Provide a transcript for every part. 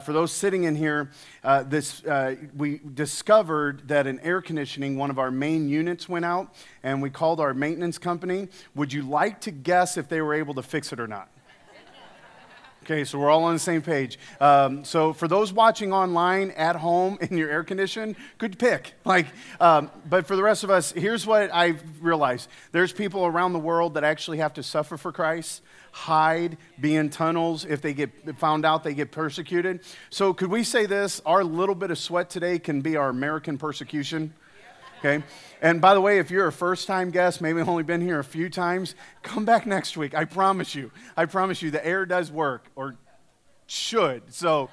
For those sitting in here, we discovered that in air conditioning, one of our main units went out, and we called our maintenance company. Would you like to guess if they were able to fix it or not? Okay, so we're all on the same page. So for those watching online, at home, in your air condition, good pick. But for the rest of us, here's what I've realized. There's people around the world that actually have to suffer for Christ, hide, be in tunnels. If they get found out, they get persecuted. So could we say this? Our little bit of sweat today can be our American persecution. Okay? And by the way, if you're a first-time guest, maybe only been here a few times, come back next week. I promise you. The air does work, or should.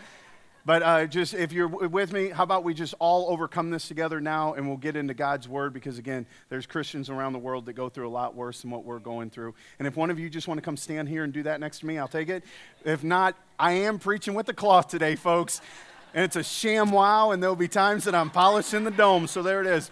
But just if you're with me, how about we just all overcome this together now, and we'll get into God's Word, because again, there's Christians around the world that go through a lot worse than what we're going through. And if one of you just want to come stand here and do that next to me, I'll take it. If not, I am preaching with the cloth today, folks. And it's a sham wow, and there'll be times that I'm polishing the dome, so there it is.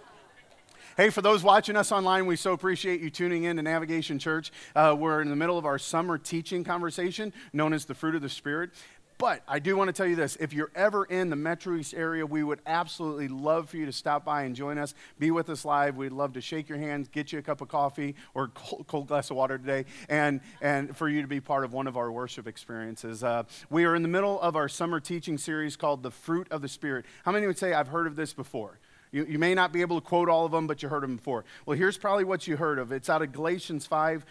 Hey, for those watching us online, we so appreciate you tuning in to Navigation Church. We're in the middle of our summer teaching conversation known as the Fruit of the Spirit. But I do want to tell you this. If you're ever in the Metro East area, we would absolutely love for you to stop by and join us. Be with us live. We'd love to shake your hands, get you a cup of coffee or cold glass of water today, and for you to be part of one of our worship experiences. We are in the middle of our summer teaching series called The Fruit of the Spirit. How many would say, I've heard of this before? You may not be able to quote all of them, but you heard them before. Well, here's probably what you heard of. It's out of Galatians 5,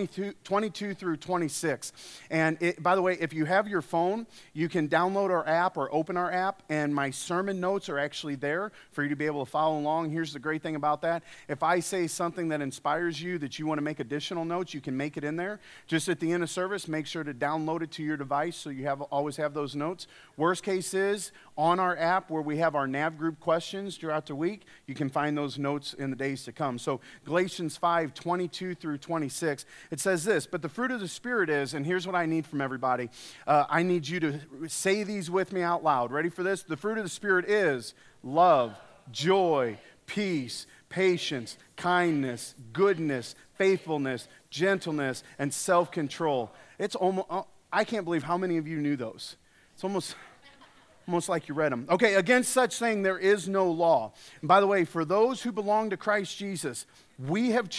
22 through 26. And by the way, if you have your phone, you can download our app or open our app, and my sermon notes are actually there for you to be able to follow along. Here's the great thing about that. If I say something that inspires you that you want to make additional notes, you can make it in there. Just at the end of service, make sure to download it to your device so you always have those notes. Worst case is, on our app where we have our Nav group questions throughout the week, you can find those notes in the days to come. So Galatians 5, 22 through 26, it says this, but the fruit of the Spirit is, and here's what I need from everybody. I need you to say these with me out loud. Ready for this? The fruit of the Spirit is love, joy, peace, patience, kindness, goodness, faithfulness, gentleness, and self-control. It's almost, I can't believe how many of you knew those. It's almost like you read them. Okay, against such thing there is no law. And by the way, for those who belong to Christ Jesus, we have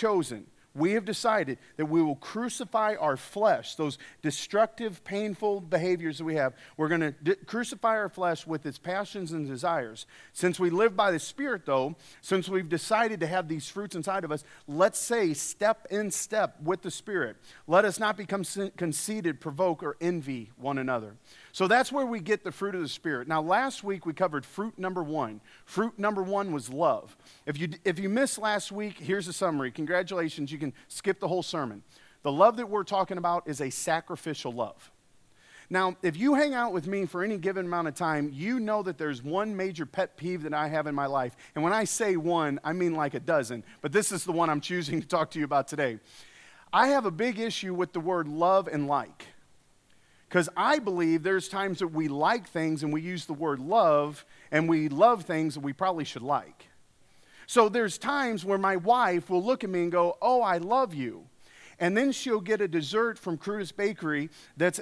decided that we will crucify our flesh, those destructive, painful behaviors that we have. We're going to crucify our flesh with its passions and desires. Since we live by the Spirit, though, since we've decided to have these fruits inside of us, let's say step in step with the Spirit. Let us not become conceited, provoke, or envy one another. So that's where we get the fruit of the Spirit. Now, last week we covered fruit number 1. Fruit number 1 was love. If you missed last week, here's a summary. Congratulations, you can skip the whole sermon. The love that we're talking about is a sacrificial love. Now, if you hang out with me for any given amount of time, you know that there's one major pet peeve that I have in my life. And when I say one, I mean like a dozen. But this is the one I'm choosing to talk to you about today. I have a big issue with the word love and like. Because I believe there's times that we like things and we use the word love, and we love things that we probably should like. So there's times where my wife will look at me and go, oh, I love you. And then she'll get a dessert from Curtis Bakery that's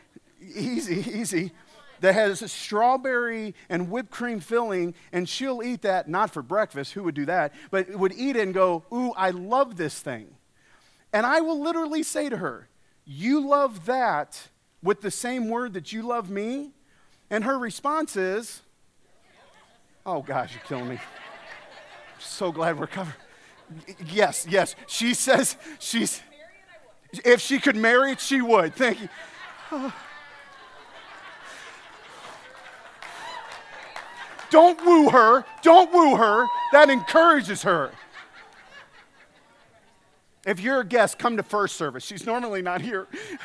easy, that has a strawberry and whipped cream filling, and she'll eat that, not for breakfast, who would do that, but would eat it and go, ooh, I love this thing. And I will literally say to her, you love that with the same word that you love me? And her response is, oh gosh, you're killing me. I'm so glad we're covered. Yes. She says if she could marry it, she would. Thank you. Don't woo her. That encourages her. If you're a guest, come to first service. She's normally not here.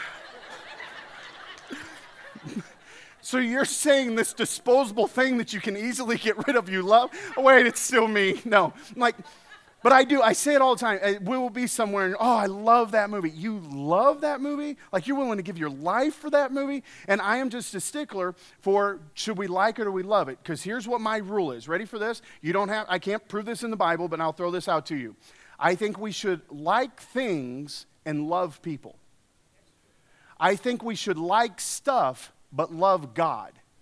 So you're saying this disposable thing that you can easily get rid of, you love? Oh, wait, it's still me. No. But I say it all the time. We will be somewhere and, oh, I love that movie. You love that movie? Like you're willing to give your life for that movie? And I am just a stickler for, should we like it or we love it? Because here's what my rule is. Ready for this? I can't prove this in the Bible, but I'll throw this out to you. I think we should like things and love people. I think we should like stuff but love God.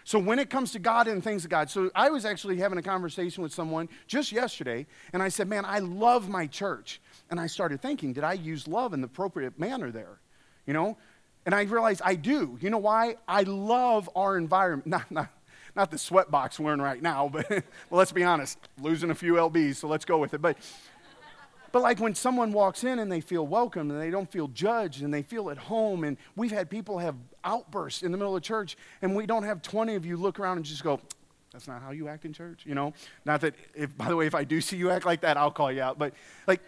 So when it comes to God and things of God, so I was actually having a conversation with someone just yesterday, and I said, man, I love my church. And I started thinking, did I use love in the appropriate manner there? You know? And I realized I do. You know why? I love our environment. Not the sweat box we're in right now, but well, let's be honest, losing a few LBs, so let's go with it. But like when someone walks in and they feel welcome and they don't feel judged and they feel at home, and we've had people have outbursts in the middle of church, and we don't have 20 of you look around and just go, that's not how you act in church, you know? Not that, by the way, if I do see you act like that, I'll call you out. But like,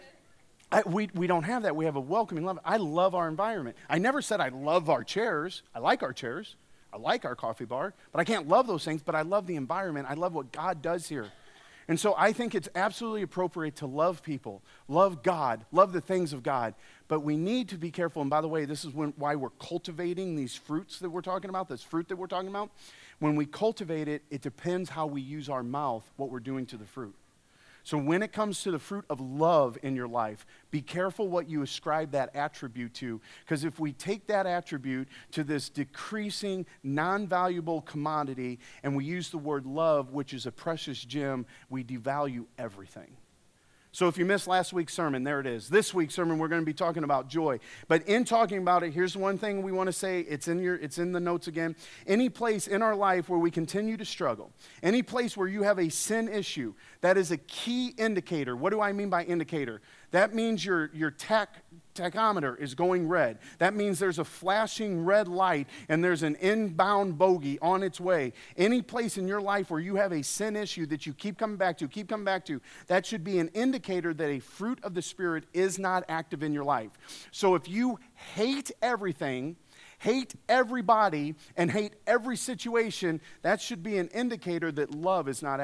we don't have that. We have a welcoming love. I love our environment. I never said I love our chairs. I like our chairs. I like our coffee bar. But I can't love those things, but I love the environment. I love what God does here. And so I think it's absolutely appropriate to love people, love God, love the things of God. But we need to be careful. And by the way, this is why we're cultivating these fruits that we're talking about, this fruit that we're talking about. When we cultivate it, it depends how we use our mouth, what we're doing to the fruit. So when it comes to the fruit of love in your life, be careful what you ascribe that attribute to. Because if we take that attribute to this decreasing, non-valuable commodity, and we use the word love, which is a precious gem, we devalue everything. So if you missed last week's sermon, there it is. This week's sermon, we're going to be talking about joy. But in talking about it, here's one thing we want to say. It's in the notes again. Any place in our life where we continue to struggle, any place where you have a sin issue, that is a key indicator. What do I mean by indicator? That means your tachometer is going red. That means there's a flashing red light and there's an inbound bogey on its way. Any place in your life where you have a sin issue that you keep coming back to, that should be an indicator that a fruit of the Spirit is not active in your life. So if you hate everything, hate everybody, and hate every situation, that should be an indicator that love is not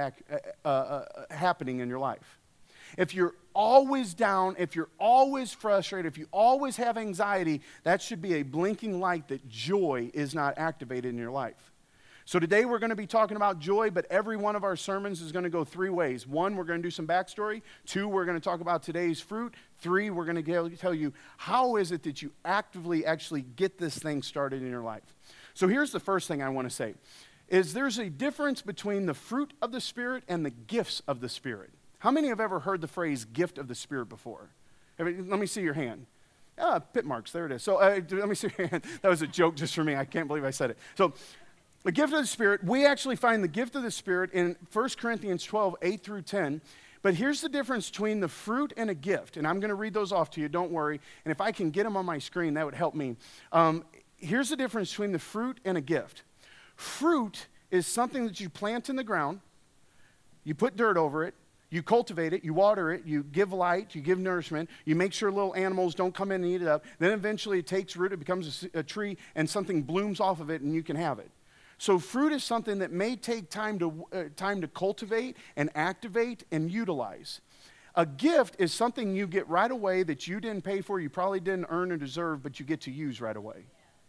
happening in your life. If you're always down, if you're always frustrated, if you always have anxiety, that should be a blinking light that joy is not activated in your life. So today we're going to be talking about joy, but every one of our sermons is going to go three ways. One, we're going to do some backstory. Two, we're going to talk about today's fruit. Three, we're going to tell you how is it that you actively actually get this thing started in your life. So here's the first thing I want to say, is there's a difference between the fruit of the Spirit and the gifts of the Spirit. How many have ever heard the phrase gift of the Spirit before? Let me see your hand. Pit marks, there it is. So let me see your hand. That was a joke just for me. I can't believe I said it. So the gift of the Spirit, we actually find the gift of the Spirit in 1 Corinthians 12, 8 through 10. But here's the difference between the fruit and a gift. And I'm going to read those off to you, don't worry. And if I can get them on my screen, that would help me. Here's the difference between the fruit and a gift. Fruit is something that you plant in the ground. You put dirt over it. You cultivate it, you water it, you give light, you give nourishment, you make sure little animals don't come in and eat it up. Then eventually it takes root, it becomes a tree, and something blooms off of it, and you can have it. So fruit is something that may take time to cultivate and activate and utilize. A gift is something you get right away that you didn't pay for, you probably didn't earn or deserve, but you get to use right away.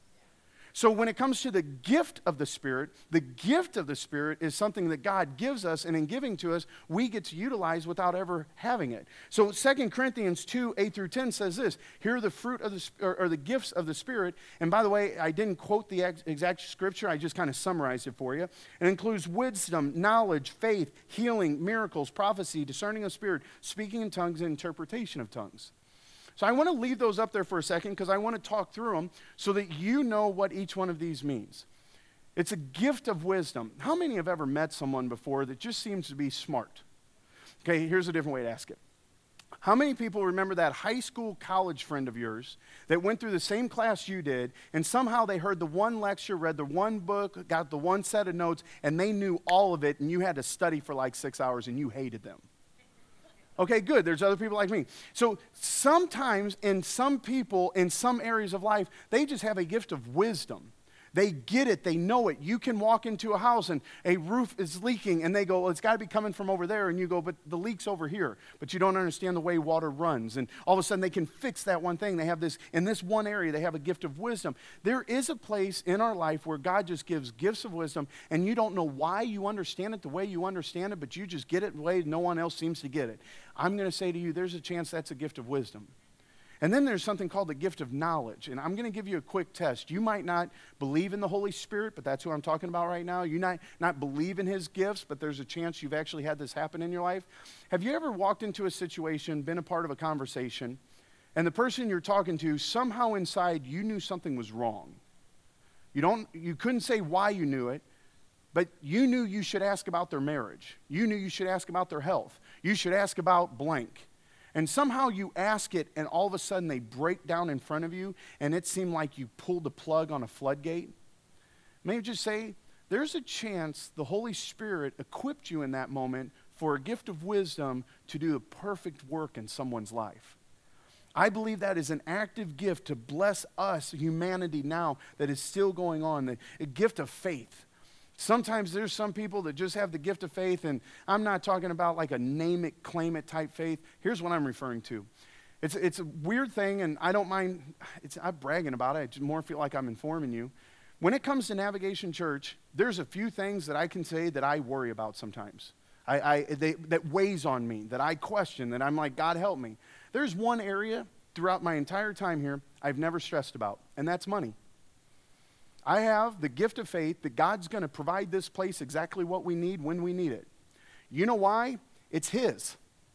So when it comes to the gift of the Spirit is something that God gives us, and in giving to us, we get to utilize without ever having it. So 2 Corinthians 2, 8 through 10 says this, here are the fruit of the gifts of the Spirit. And by the way, I didn't quote the exact scripture, I just kind of summarized it for you. It includes wisdom, knowledge, faith, healing, miracles, prophecy, discerning of spirit, speaking in tongues, and interpretation of tongues. So I want to leave those up there for a second because I want to talk through them so that you know what each one of these means. It's a gift of wisdom. How many have ever met someone before that just seems to be smart? Okay, here's a different way to ask it. How many people remember that high school, college friend of yours that went through the same class you did, and somehow they heard the one lecture, read the one book, got the one set of notes, and they knew all of it, and you had to study for like 6 hours, and you hated them? Okay, good. There's other people like me. So sometimes in some people, in some areas of life, they just have a gift of wisdom. They get it. They know it. You can walk into a house and a roof is leaking and they go, well, it's got to be coming from over there. And you go, but the leak's over here. But you don't understand the way water runs. And all of a sudden they can fix that one thing. They have this, in this one area, they have a gift of wisdom. There is a place in our life where God just gives gifts of wisdom and you don't know why you understand it the way you understand it, but you just get it the way no one else seems to get it. I'm going to say to you, there's a chance that's a gift of wisdom. And then there's something called the gift of knowledge. And I'm going to give you a quick test. You might not believe in the Holy Spirit, but that's who I'm talking about right now. You might not believe in his gifts, but there's a chance you've actually had this happen in your life. Have you ever walked into a situation, been a part of a conversation, and the person you're talking to, somehow inside you knew something was wrong? You couldn't say why you knew it, but you knew you should ask about their marriage. You knew you should ask about their health. You should ask about blank. And somehow you ask it, and all of a sudden they break down in front of you, and it seemed like you pulled the plug on a floodgate. Maybe just say, there's a chance the Holy Spirit equipped you in that moment for a gift of wisdom to do a perfect work in someone's life. I believe that is an active gift to bless us, humanity now, that is still going on, a gift of faith. Sometimes there's some people that just have the gift of faith, and I'm not talking about like a name it, claim it type faith. Here's what I'm referring to. It's a weird thing, and I don't mind, I'm bragging about it. I just more feel like I'm informing you. When it comes to Navigation Church, there's a few things that I can say that I worry about sometimes. That weighs on me, that I question, that I'm like, God help me. There's one area throughout my entire time here I've never stressed about, and that's money. I have the gift of faith that God's going to provide this place exactly what we need when we need it. You know why? It's his.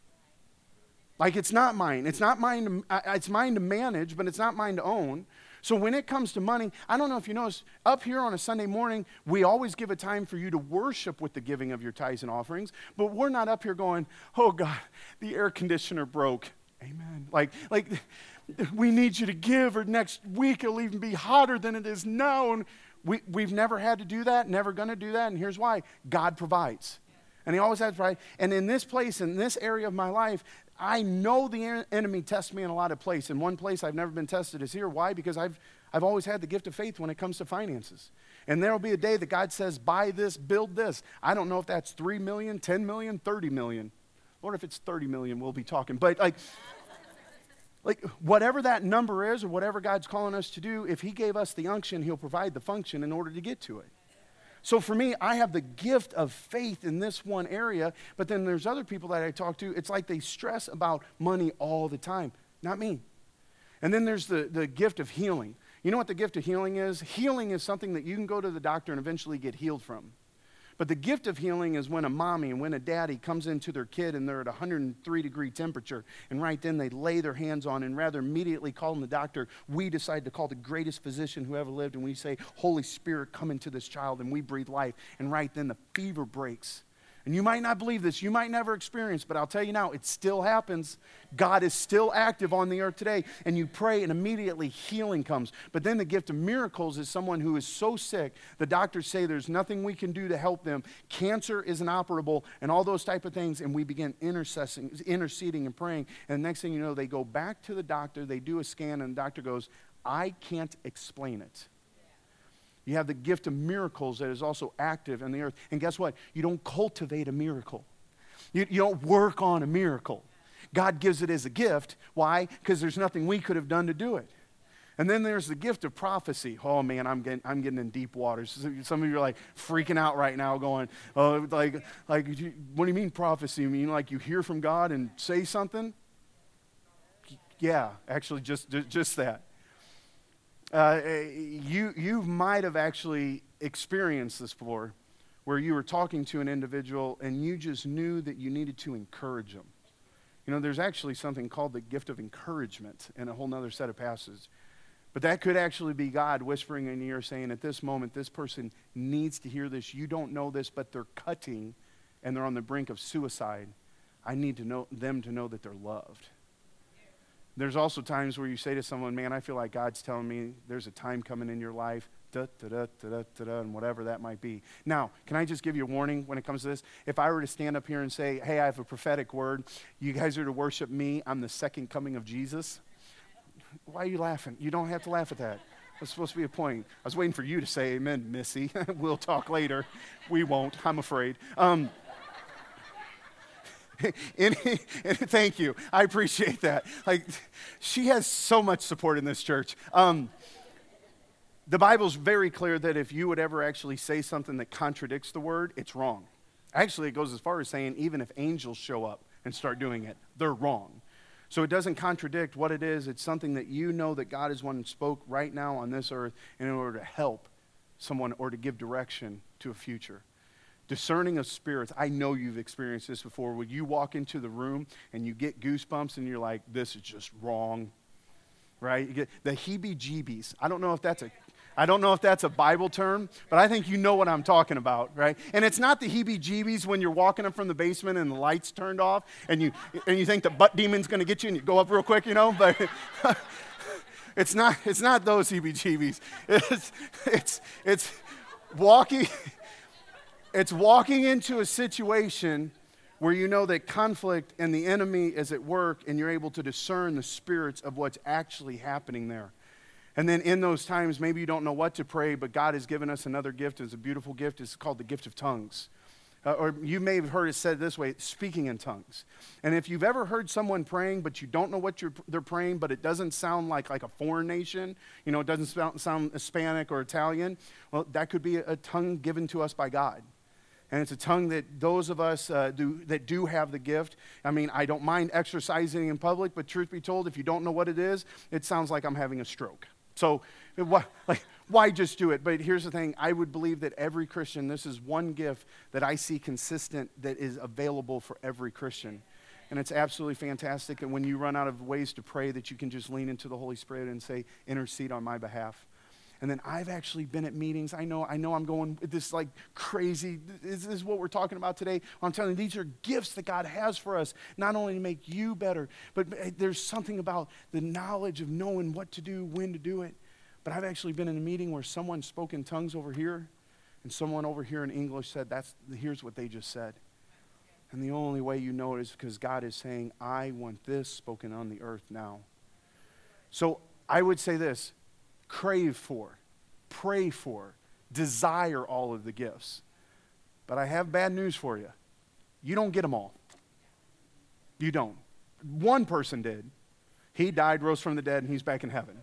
Like, it's not mine. It's not mine. It's mine to manage, but it's not mine to own. So when it comes to money, I don't know if you noticed, up here on a Sunday morning, we always give a time for you to worship with the giving of your tithes and offerings, but we're not up here going, oh God, the air conditioner broke. Amen. Like we need you to give, or next week it'll even be hotter than it is now. And we've never had to do that, never going to do that, and here's why. God provides. And he always has to provide. And in this place, in this area of my life, I know the enemy tests me in a lot of places. In one place I've never been tested is here. Why? Because I've always had the gift of faith when it comes to finances. And there will be a day that God says, buy this, build this. I don't know if that's 3 million, 10 million, 30 million. Lord, if it's 30 million, we'll be talking. But like whatever that number is, or whatever God's calling us to do, if he gave us the unction, he'll provide the function in order to get to it. So for me, I have the gift of faith in this one area, but then there's other people that I talk to, it's like they stress about money all the time. Not me. And then there's the gift of healing. You know what the gift of healing is? Healing is something that you can go to the doctor and eventually get healed from. But the gift of healing is when a mommy and when a daddy comes into their kid and they're at 103-degree temperature, and right then they lay their hands on, and rather immediately calling the doctor, we decide to call the greatest physician who ever lived, and we say, Holy Spirit, come into this child, and we breathe life. And right then the fever breaks. And you might not believe this, you might never experience, but I'll tell you now, it still happens. God is still active on the earth today, and you pray and immediately healing comes. But then the gift of miracles is someone who is so sick, the doctors say there's nothing we can do to help them. Cancer is inoperable, and all those type of things, and we begin interceding and praying, and the next thing you know, they go back to the doctor, they do a scan, and the doctor goes, I can't explain it. You have the gift of miracles that is also active in the earth. And guess what? You don't cultivate a miracle. You don't work on a miracle. God gives it as a gift. Why? Because there's nothing we could have done to do it. And then there's the gift of prophecy. Oh man, I'm getting in deep waters. Some of you are like freaking out right now going, oh, like, what do you mean prophecy? You mean like you hear from God and say something? Yeah, actually just that. You might have actually experienced this before, where you were talking to an individual and you just knew that you needed to encourage them. You know, there's actually something called the gift of encouragement in a whole nother set of passages. But that could actually be God whispering in your ear saying, at this moment, this person needs to hear this. You don't know this, but they're cutting and they're on the brink of suicide. I need to know them to know that they're loved. There's also times where you say to someone, man, I feel like God's telling me there's a time coming in your life, and whatever that might be. Now, can I just give you a warning when it comes to this? If I were to stand up here and say, hey, I have a prophetic word, you guys are to worship me, I'm the second coming of Jesus. Why are you laughing? You don't have to laugh at that. That's supposed to be a point. I was waiting for you to say amen, Missy. We'll talk later. We won't, I'm afraid. Thank you. I appreciate that. Like, she has so much support in this church. The Bible's very clear that if you would ever actually say something that contradicts the word, it's wrong. Actually, it goes as far as saying even if angels show up and start doing it, they're wrong. So it doesn't contradict what it is. It's something that you know that God is one who spoke right now on this earth in order to help someone or to give direction to a future. Discerning of spirits. I know you've experienced this before. When you walk into the room and you get goosebumps and you're like, this is just wrong, right? You get the heebie-jeebies. I don't know if that's a Bible term, but I think you know what I'm talking about, right? And it's not the heebie-jeebies when you're walking up from the basement and the lights turned off and you think the butt demon's going to get you and you go up real quick, but it's not those heebie-jeebies. It's walking into a situation where you know that conflict and the enemy is at work and you're able to discern the spirits of what's actually happening there. And then in those times, maybe you don't know what to pray, but God has given us another gift. It's a beautiful gift. It's called the gift of tongues. Or you may have heard it said this way, speaking in tongues. And if you've ever heard someone praying, but you don't know what they're praying, but it doesn't sound like a foreign nation, it doesn't sound Hispanic or Italian, well, that could be a tongue given to us by God. And it's a tongue that those of us that do have the gift, I don't mind exercising in public, but truth be told, if you don't know what it is, it sounds like I'm having a stroke. So why just do it? But here's the thing. I would believe that every Christian, this is one gift that I see consistent that is available for every Christian. And it's absolutely fantastic. And when you run out of ways to pray, that you can just lean into the Holy Spirit and say, intercede on my behalf. And then I've actually been at meetings. I know I'm going this like crazy. This is what we're talking about today. I'm telling you, these are gifts that God has for us, not only to make you better, but there's something about the knowledge of knowing what to do, when to do it. But I've actually been in a meeting where someone spoke in tongues over here, and someone over here in English said, here's what they just said. And the only way you know it is because God is saying, I want this spoken on the earth now. So I would say this. Crave for, pray for, desire all of the gifts. But I have bad news for you. You don't get them all. You don't. One person did. He died, rose from the dead, and he's back in heaven.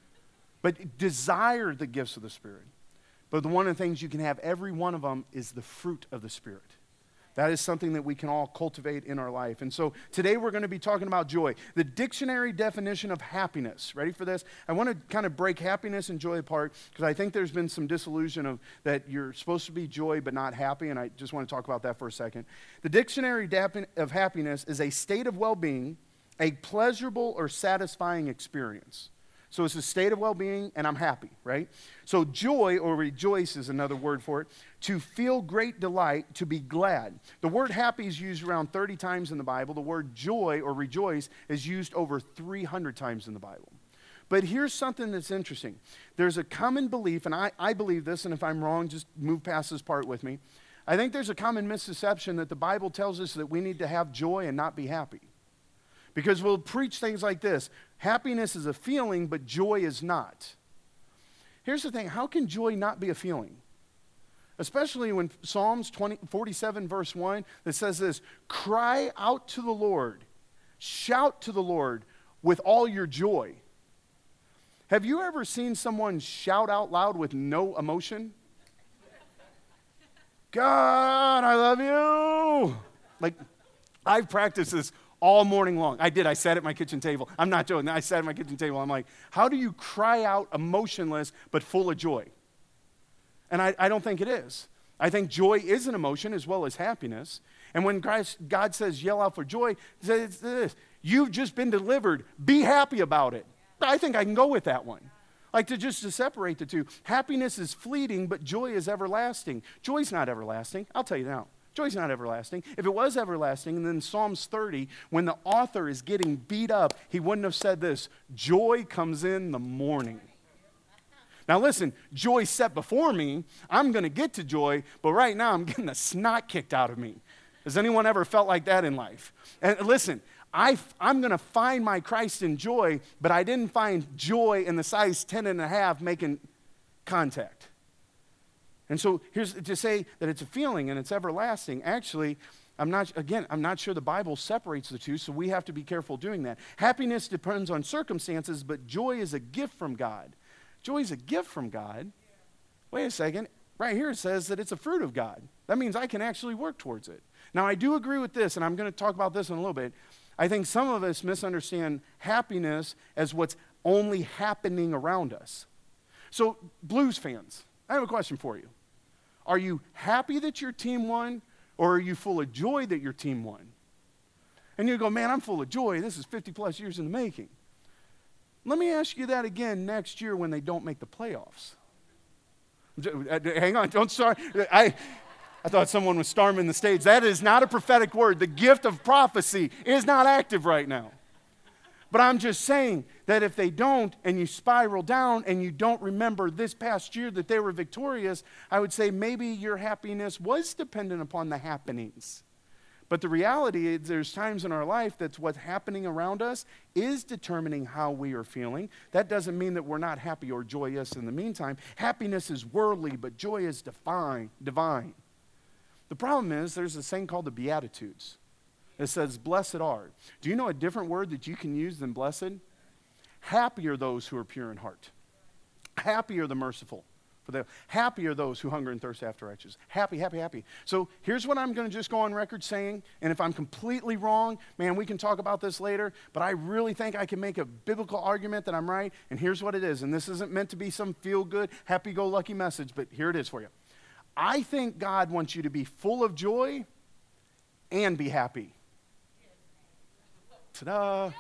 But desire the gifts of the Spirit. But one of the things you can have, every one of them, is the fruit of the Spirit. That is something that we can all cultivate in our life. And so today we're going to be talking about joy. The dictionary definition of happiness. Ready for this? I want to kind of break happiness and joy apart because I think there's been some disillusion of that you're supposed to be joy but not happy, and I just want to talk about that for a second. The dictionary of happiness is a state of well-being, a pleasurable or satisfying experience. So it's a state of well-being, and I'm happy, right? So joy or rejoice is another word for it. To feel great delight, to be glad. The word happy is used around 30 times in the Bible. The word joy or rejoice is used over 300 times in the Bible. But here's something that's interesting. There's a common belief, and I believe this, and if I'm wrong, just move past this part with me. I think there's a common misconception that the Bible tells us that we need to have joy and not be happy. Because we'll preach things like this. Happiness is a feeling, but joy is not. Here's the thing. How can joy not be a feeling? Especially when Psalms 47 verse 1 that says this, cry out to the Lord, shout to the Lord with all your joy. Have you ever seen someone shout out loud with no emotion? God, I love you. Like, I've practiced this all morning long. I sat at my kitchen table. I'm not joking. I sat at my kitchen table. I'm like, how do you cry out emotionless but full of joy? And I don't think it is. I think joy is an emotion as well as happiness. And when God says yell out for joy, he says this, you've just been delivered. Be happy about it. I think I can go with that one. Like to separate the two. Happiness is fleeting, but joy is everlasting. Joy's not everlasting. I'll tell you now. Joy's not everlasting. If it was everlasting, then in Psalms 30, when the author is getting beat up, he wouldn't have said this, joy comes in the morning. Now listen, joy set before me. I'm going to get to joy, but right now I'm getting the snot kicked out of me. Has anyone ever felt like that in life? And listen, I'm going to find my Christ in joy, but I didn't find joy in the size 10.5 making contact. And so here's to say that it's a feeling and it's everlasting. Actually, I'm not sure the Bible separates the two, so we have to be careful doing that. Happiness depends on circumstances, but joy is a gift from God. Joy is a gift from God. Wait a second. Right here it says that it's a fruit of God. That means I can actually work towards it. Now, I do agree with this, and I'm going to talk about this in a little bit. I think some of us misunderstand happiness as what's only happening around us. So, Blues fans, I have a question for you. Are you happy that your team won, or are you full of joy that your team won? And you go, man, I'm full of joy. This is 50 plus years in the making. Let me ask you that again next year when they don't make the playoffs. Hang on, don't start. I thought someone was storming the stage. That is not a prophetic word. The gift of prophecy is not active right now. But I'm just saying that if they don't, and you spiral down and you don't remember this past year that they were victorious, I would say maybe your happiness was dependent upon the happenings. But the reality is there's times in our life that's what's happening around us is determining how we are feeling. That doesn't mean that we're not happy or joyous in the meantime. Happiness is worldly, but joy is divine. The problem is there's this thing called the Beatitudes. It says, blessed are. Do you know a different word that you can use than blessed? Happy are those who are pure in heart. Happy are the merciful. Happy are those who hunger and thirst after righteousness. Happy, happy, happy. So here's what I'm going to just go on record saying, and if I'm completely wrong, man, we can talk about this later, but I really think I can make a biblical argument that I'm right, and here's what it is, and this isn't meant to be some feel-good, happy-go-lucky message, but here it is for you. I think God wants you to be full of joy and be happy. Ta-da.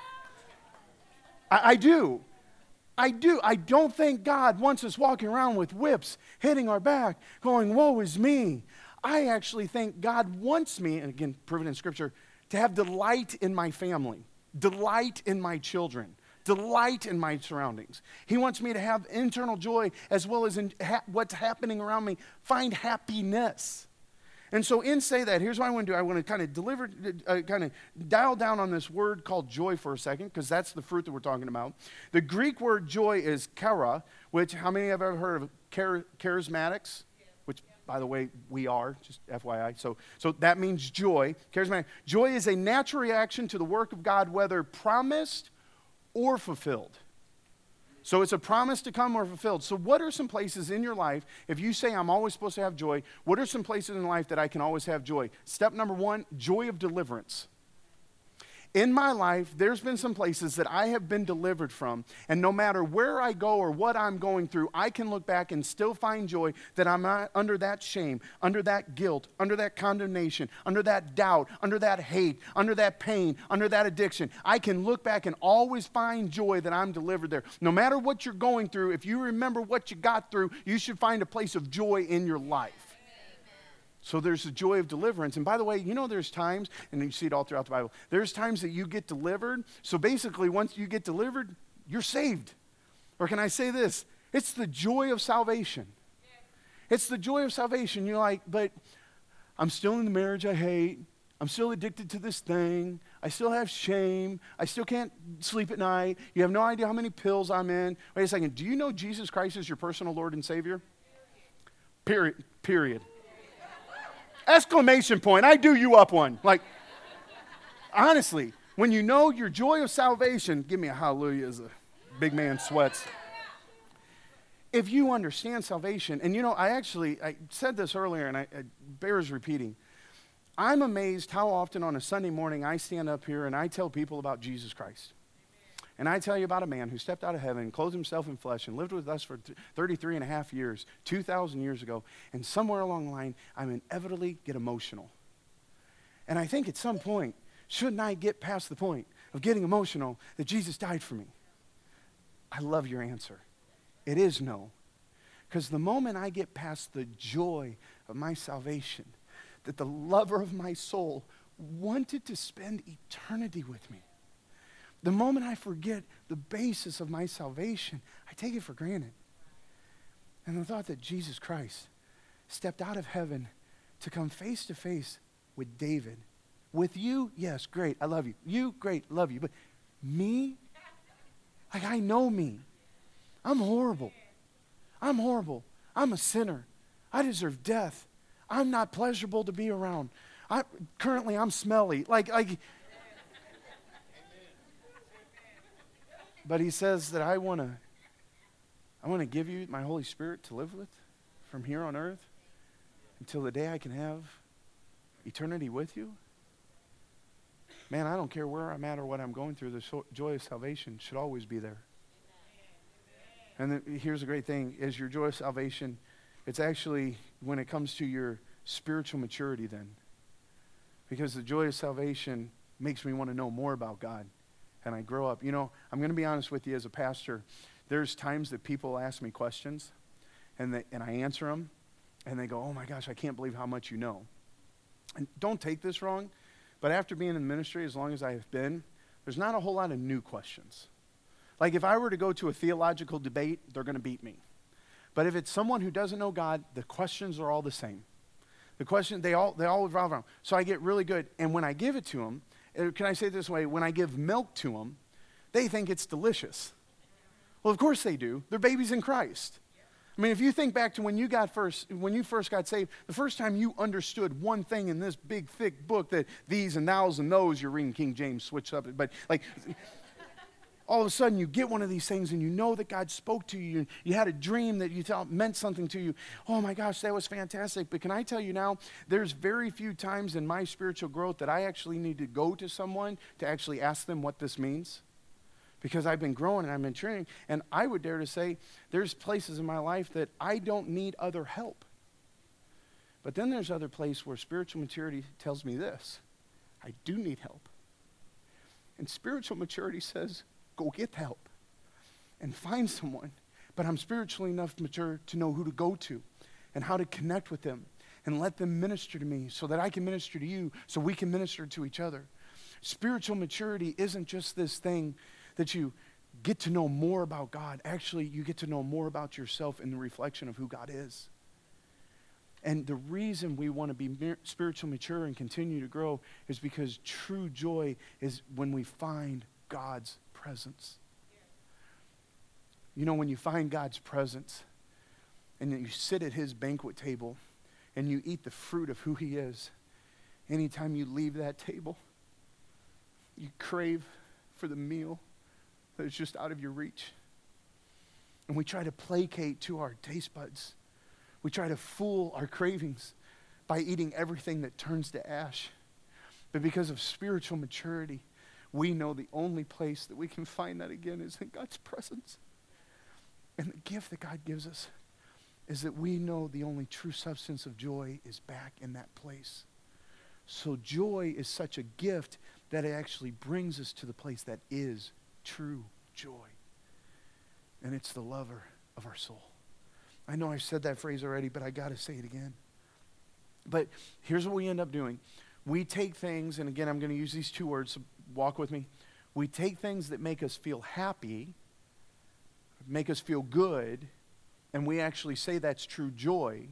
I do. I don't think God wants us walking around with whips, hitting our back, going, woe is me. I actually think God wants me, and again, proven in Scripture, to have delight in my family, delight in my children, delight in my surroundings. He wants me to have internal joy as well as in what's happening around me, find happiness. And so in say that, here's what I want to do. I want to kind of dial down on this word called joy for a second, because that's the fruit that we're talking about. The Greek word joy is chara, which how many have ever heard of charismatics? Which, by the way, we are, just FYI. So that means joy. Charismatic. Joy is a natural reaction to the work of God, whether promised or fulfilled. So it's a promise to come or fulfilled. So what are some places in your life, if you say I'm always supposed to have joy, what are some places in life that I can always have joy? Step number one, joy of deliverance. In my life, there's been some places that I have been delivered from, and no matter where I go or what I'm going through, I can look back and still find joy that I'm not under that shame, under that guilt, under that condemnation, under that doubt, under that hate, under that pain, under that addiction. I can look back and always find joy that I'm delivered there. No matter what you're going through, if you remember what you got through, you should find a place of joy in your life. So there's the joy of deliverance. And by the way, you know there's times, and you see it all throughout the Bible, there's times that you get delivered. So basically, once you get delivered, you're saved. Or can I say this? It's the joy of salvation. It's the joy of salvation. You're like, but I'm still in the marriage I hate. I'm still addicted to this thing. I still have shame. I still can't sleep at night. You have no idea how many pills I'm in. Wait a second. Do you know Jesus Christ is your personal Lord and Savior? Period. Exclamation point. I do you up one. Like, honestly, when you know your joy of salvation, give me a hallelujah as a big man sweats. If you understand salvation, and you know, I said this earlier, and it bears repeating. I'm amazed how often on a Sunday morning I stand up here and I tell people about Jesus Christ. And I tell you about a man who stepped out of heaven and clothed himself in flesh and lived with us for 33 and a half years, 2,000 years ago. And somewhere along the line, I inevitably get emotional. And I think at some point, shouldn't I get past the point of getting emotional that Jesus died for me? I love your answer. It is no. Because the moment I get past the joy of my salvation, that the lover of my soul wanted to spend eternity with me, the moment I forget the basis of my salvation, I take it for granted. And the thought that Jesus Christ stepped out of heaven to come face to face with David. With you, yes, great, I love you. You, great, love you. But me? Like, I know me. I'm horrible. I'm horrible. I'm a sinner. I deserve death. I'm not pleasurable to be around. Currently, I'm smelly. Like. But he says that I want to give you my Holy Spirit to live with from here on earth until the day I can have eternity with you. man, I don't care where I'm at or what I'm going through, the joy of salvation should always be there. And here's the great thing, is your joy of salvation, it's actually when it comes to your spiritual maturity then. Because the joy of salvation makes me want to know more about God. And I grow up. You know, I'm going to be honest with you as a pastor. There's times that people ask me questions, and I answer them, and they go, oh my gosh, I can't believe how much you know. And don't take this wrong, but after being in the ministry as long as I have been, there's not a whole lot of new questions. Like if I were to go to a theological debate, they're going to beat me. But if it's someone who doesn't know God, the questions are all the same. The question, they all revolve around. So I get really good. And when I give it to them, can I say it this way? When I give milk to them, they think it's delicious. Well, of course they do. They're babies in Christ. I mean, if you think back to when you first got saved, the first time you understood one thing in this big, thick book that these and thous and those, you're reading King James, switch up, but like, all of a sudden you get one of these things and you know that God spoke to you. You had a dream that you thought meant something to you. Oh my gosh, that was fantastic. But can I tell you now, there's very few times in my spiritual growth that I actually need to go to someone to actually ask them what this means. Because I've been growing and I've been training. And I would dare to say there's places in my life that I don't need other help. But then there's other places where spiritual maturity tells me this. I do need help. And spiritual maturity says, go get help and find someone. But I'm spiritually enough mature to know who to go to and how to connect with them and let them minister to me so that I can minister to you so we can minister to each other. Spiritual maturity isn't just this thing that you get to know more about God. Actually, you get to know more about yourself in the reflection of who God is. And the reason we want to be spiritually mature and continue to grow is because true joy is when we find God's presence. You know, when you find God's presence and then you sit at his banquet table and you eat the fruit of who he is, anytime you leave that table, you crave for the meal that is just out of your reach. And we try to placate to our taste buds. We try to fool our cravings by eating everything that turns to ash. But because of spiritual maturity, we know the only place that we can find that again is in God's presence. And the gift that God gives us is that we know the only true substance of joy is back in that place. So joy is such a gift that it actually brings us to the place that is true joy. And it's the lover of our soul. I know I've said that phrase already, but I got to say it again. But here's what we end up doing. We take things, and again, I'm going to use these two words, so walk with me. We take things that make us feel happy, make us feel good, and we actually say that's true joy.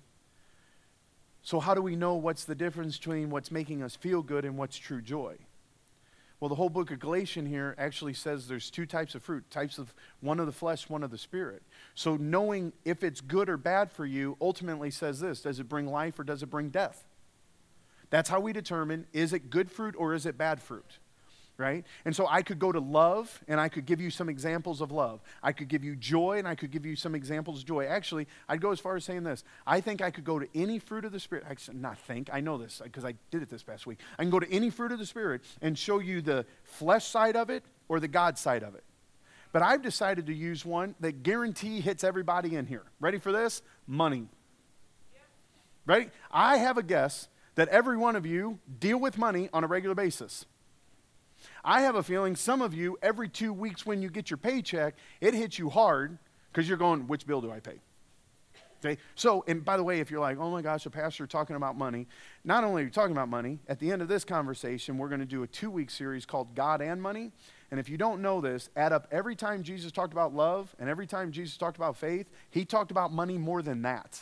So how do we know what's the difference between what's making us feel good and what's true joy? Well, the whole book of Galatians here actually says there's two types of fruit, types of one of the flesh, one of the spirit. So knowing if it's good or bad for you ultimately says this, does it bring life or does it bring death? That's how we determine, is it good fruit or is it bad fruit? Right? And so I could go to love, and I could give you some examples of love. I could give you joy, and I could give you some examples of joy. Actually, I'd go as far as saying this. I think I could go to any fruit of the Spirit. I know this because I did it this past week. I can go to any fruit of the Spirit and show you the flesh side of it or the God side of it. But I've decided to use one that guarantee hits everybody in here. Ready for this? Money. Ready? I have a guess that every one of you deal with money on a regular basis. I have a feeling some of you, every 2 weeks when you get your paycheck, it hits you hard because you're going, which bill do I pay? Okay? So, and by the way, if you're like, oh my gosh, a pastor talking about money, not only are you talking about money, at the end of this conversation, we're going to do a 2-week series called God and Money. And if you don't know this, add up every time Jesus talked about love and every time Jesus talked about faith, he talked about money more than that.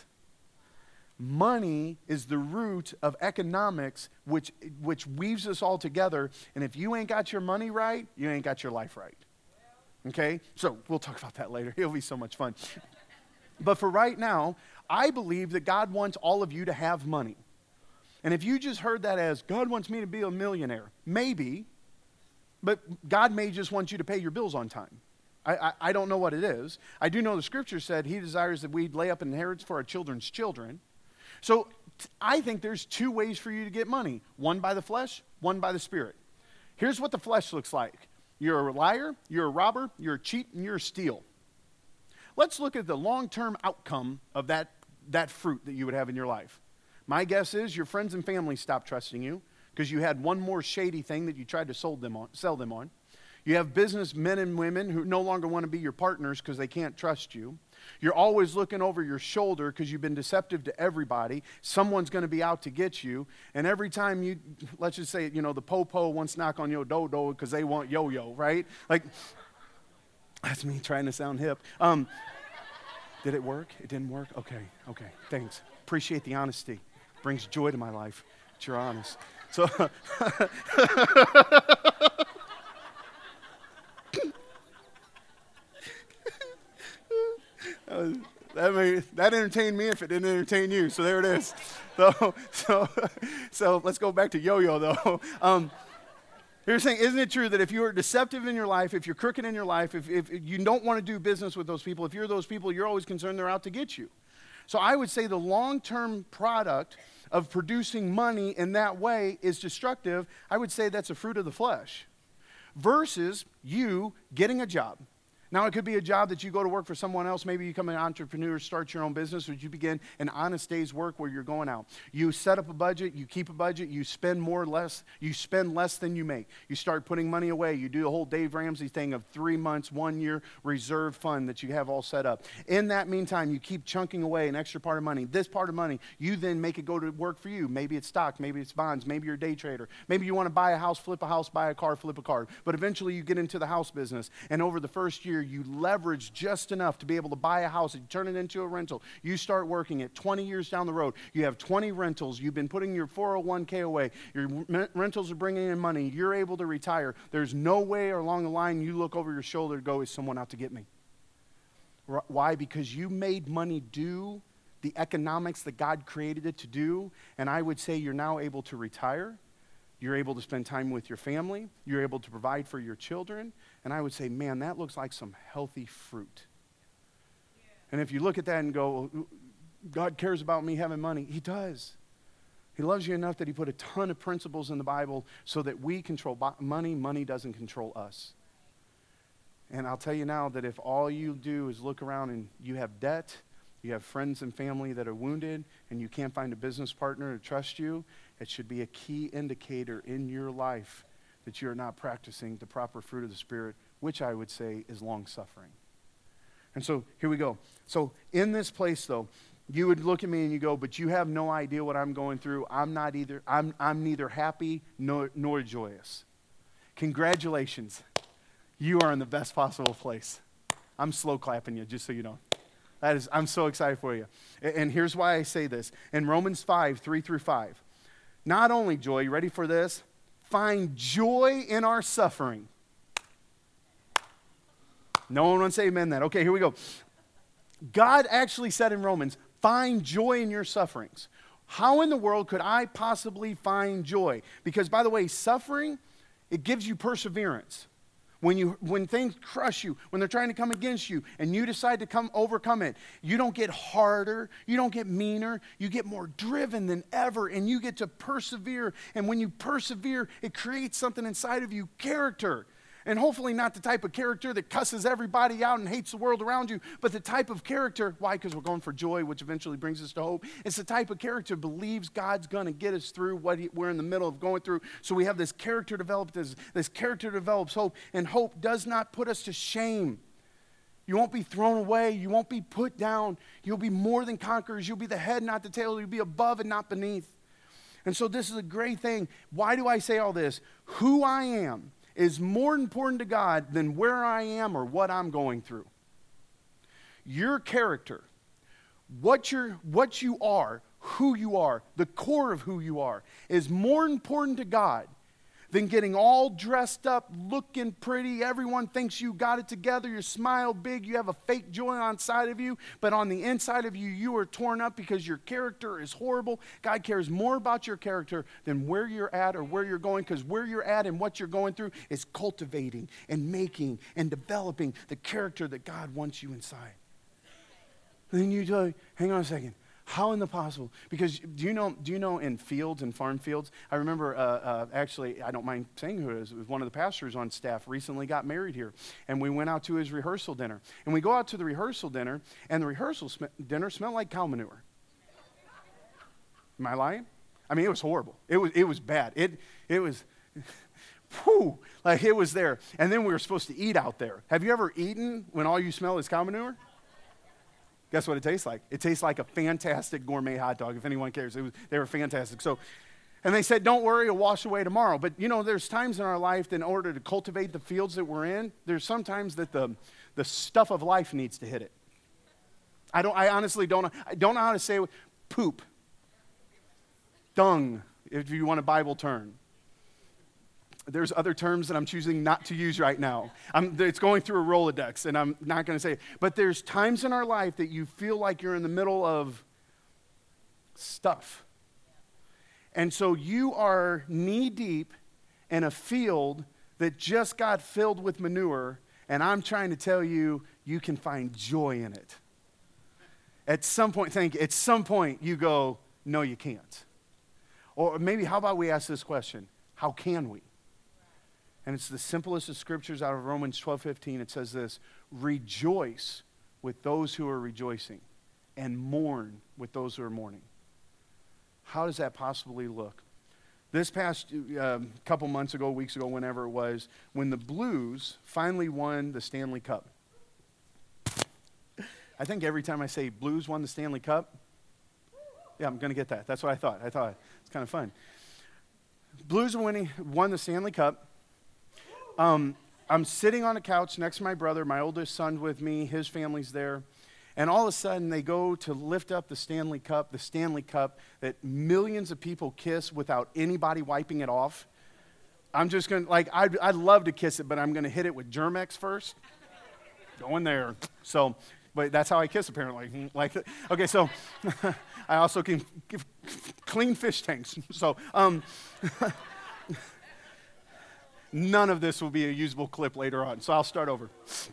Money is the root of economics, which weaves us all together. And if you ain't got your money right, you ain't got your life right. Okay? So we'll talk about that later. It'll be so much fun. But for right now, I believe that God wants all of you to have money. And if you just heard that as, God wants me to be a millionaire, maybe, but God may just want you to pay your bills on time. I don't know what it is. I do know the scripture said he desires that we'd lay up an inheritance for our children's children. So I think there's 2 ways for you to get money. One by the flesh, one by the spirit. Here's what the flesh looks like. You're a liar, you're a robber, you're a cheat, and you're a steal. Let's look at the long-term outcome of that fruit that you would have in your life. My guess is your friends and family stopped trusting you because you had one more shady thing that you tried to sell them on. You have businessmen and women who no longer want to be your partners because they can't trust you. You're always looking over your shoulder because you've been deceptive to everybody. Someone's going to be out to get you. And every time you, let's just say, the po-po wants to knock on your do-do because they want yo-yo, right? Like, that's me trying to sound hip. Did it work? It didn't work? Okay, thanks. Appreciate the honesty. Brings joy to my life that you're honest. So, that entertained me if it didn't entertain you. So there it is. So let's go back to yo-yo though. You're saying, isn't it true that if you're deceptive in your life, if you're crooked in your life, if you don't want to do business with those people, if you're those people, you're always concerned they're out to get you. So I would say the long-term product of producing money in that way is destructive. I would say that's a fruit of the flesh versus you getting a job. Now, it could be a job that you go to work for someone else. Maybe you become an entrepreneur, start your own business, or you begin an honest day's work where you're going out. You set up a budget, you keep a budget, you spend you spend less than you make. You start putting money away. You do the whole Dave Ramsey thing of 3 months, 1 year reserve fund that you have all set up. In that meantime, you keep chunking away an extra part of money. This part of money, you then make it go to work for you. Maybe it's stock, maybe it's bonds, maybe you're a day trader. Maybe you want to buy a house, flip a house, buy a car, flip a car. But eventually you get into the house business, and over the first year, you leverage just enough to be able to buy a house and turn it into a rental. You start working it 20 years down the road. You have 20 rentals. You've been putting your 401k away. Your rentals are bringing in money. You're able to retire. There's no way along the line you look over your shoulder to go, is someone out to get me? Why? Because you made money do the economics that God created it to do, and I would say you're now able to retire. You're able to spend time with your family. You're able to provide for your children. And I would say, man, that looks like some healthy fruit. Yeah. And if you look at that and go, God cares about me having money, He does. He loves you enough that He put a ton of principles in the Bible so that we control money. Money doesn't control us. And I'll tell you now that if all you do is look around and you have debt, you have friends and family that are wounded, and you can't find a business partner to trust you, it should be a key indicator in your life that you're not practicing the proper fruit of the Spirit, which I would say is long-suffering. And so here we go. So in this place, though, you would look at me and you go, but you have no idea what I'm going through. I'm neither happy nor joyous. Congratulations. You are in the best possible place. I'm slow clapping you, just so you know. I'm so excited for you. And here's why I say this. In Romans 5, 3-5, not only joy, you ready for this? Find joy in our suffering. No one wants to say amen then. Okay, here we go. God actually said in Romans, find joy in your sufferings. How in the world could I possibly find joy? Because, by the way, suffering, it gives you perseverance. When things crush you, when they're trying to come against you, and you decide to overcome it, you don't get harder, you don't get meaner, you get more driven than ever, and you get to persevere. And when you persevere, it creates something inside of you, character. And hopefully not the type of character that cusses everybody out and hates the world around you, but the type of character, why? Because we're going for joy, which eventually brings us to hope. It's the type of character that believes God's going to get us through what we're in the middle of going through. So we have this character developed, this character develops hope, and hope does not put us to shame. You won't be thrown away. You won't be put down. You'll be more than conquerors. You'll be the head, not the tail. You'll be above and not beneath. And so this is a great thing. Why do I say all this? Who I am is more important to God than where I am or what I'm going through. Your character, what you are, who you are, the core of who you are, is more important to God than getting all dressed up, looking pretty. Everyone thinks you got it together. You smile big. You have a fake joy on side of you. But on the inside of you, you are torn up because your character is horrible. God cares more about your character than where you're at or where you're going, because where you're at and what you're going through is cultivating and making and developing the character that God wants you inside. And then you go, hang on a second. How in the possible? Because do you know in fields and farm fields, I remember actually, I don't mind saying who it is. It was one of the pastors on staff recently got married here. And we went out to his rehearsal dinner. And we go out to the rehearsal dinner, and the rehearsal dinner smelled like cow manure. Am I lying? I mean, it was horrible. It was bad. It was, whew, like it was there. And then we were supposed to eat out there. Have you ever eaten when all you smell is cow manure? Guess what it tastes like? It tastes like a fantastic gourmet hot dog, if anyone cares. They were fantastic. So, and they said, don't worry, it'll wash away tomorrow. But, there's times in our life that in order to cultivate the fields that we're in, there's sometimes that the stuff of life needs to hit it. I honestly don't know how to say it. Poop. Dung, if you want a Bible term. There's other terms that I'm choosing not to use right now. It's going through a Rolodex, and I'm not going to say it. But there's times in our life that you feel like you're in the middle of stuff. And so you are knee-deep in a field that just got filled with manure, and I'm trying to tell you, you can find joy in it. At some point you go, no, you can't. Or maybe how about we ask this question, how can we? And it's the simplest of scriptures out of Romans 12:15. It says this, rejoice with those who are rejoicing and mourn with those who are mourning. How does that possibly look? This past couple months ago, weeks ago, whenever it was, when the Blues finally won the Stanley Cup. I think every time I say Blues won the Stanley Cup, yeah, I'm going to get that. That's what I thought. I thought it's kind of fun. Blues won the Stanley Cup. I'm sitting on a couch next to my brother, my oldest son with me, his family's there, and all of a sudden they go to lift up the Stanley Cup that millions of people kiss without anybody wiping it off. I'm just going to, I'd love to kiss it, but I'm going to hit it with Germ-X first. Go in there. So, but that's how I kiss apparently. Okay, so I also can clean fish tanks. So, none of this will be a usable clip later on, so I'll start over.